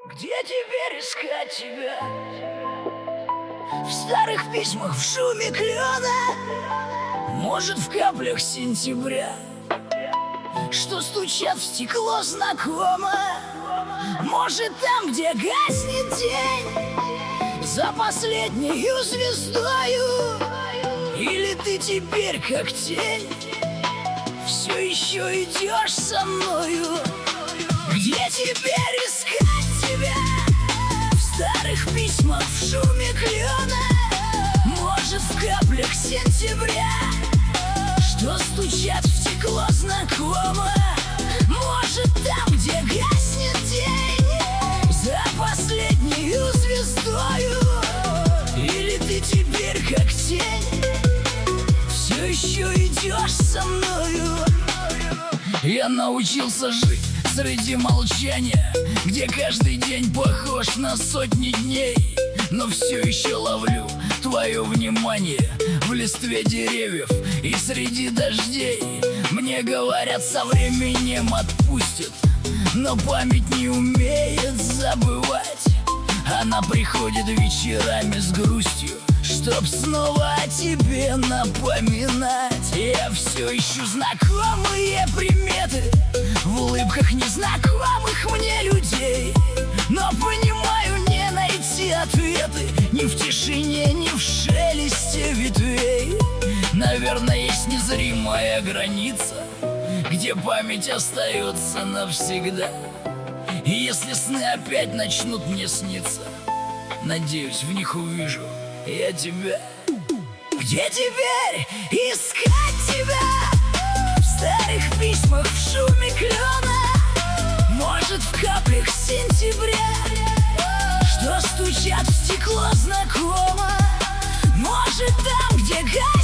Где теперь искать тебя? В старых письмах, в шуме клена, может, в каплях сентября, что стучат в стекло знакомо. Может, там, где гаснет день, за последнею звездою. Или ты теперь, как тень, все еще идешь со мною. Где теперь искать тебя? В старых письмах, в шуме клена, может, в каплях сентября, что стучат в стекло знакомо. Может, там, где гаснет день, за последнею звездою. Или ты теперь, как тень, все еще идешь со мною. Я научился жить среди молчания, где каждый день похож на сотни дней. Но все еще ловлю твое внимание в листве деревьев и среди дождей. Мне говорят, со временем отпустит, но память не умеет забывать. Она приходит вечерами с грустью, чтоб снова о тебе напоминать. Я все ищу знакомые приметы в улыбках незнакомых мне людей, но понимаю, не найти ответы ни в тишине, ни в шелесте ветвей. Наверное, есть незримая граница, где память остается навсегда. И если сны опять начнут мне сниться, надеюсь, в них увижу я тебя. Где теперь искать тебя? В старых письмах, в шуме клена, может, в каплях сентября, что стучат в стекло знакомо. Может, там, где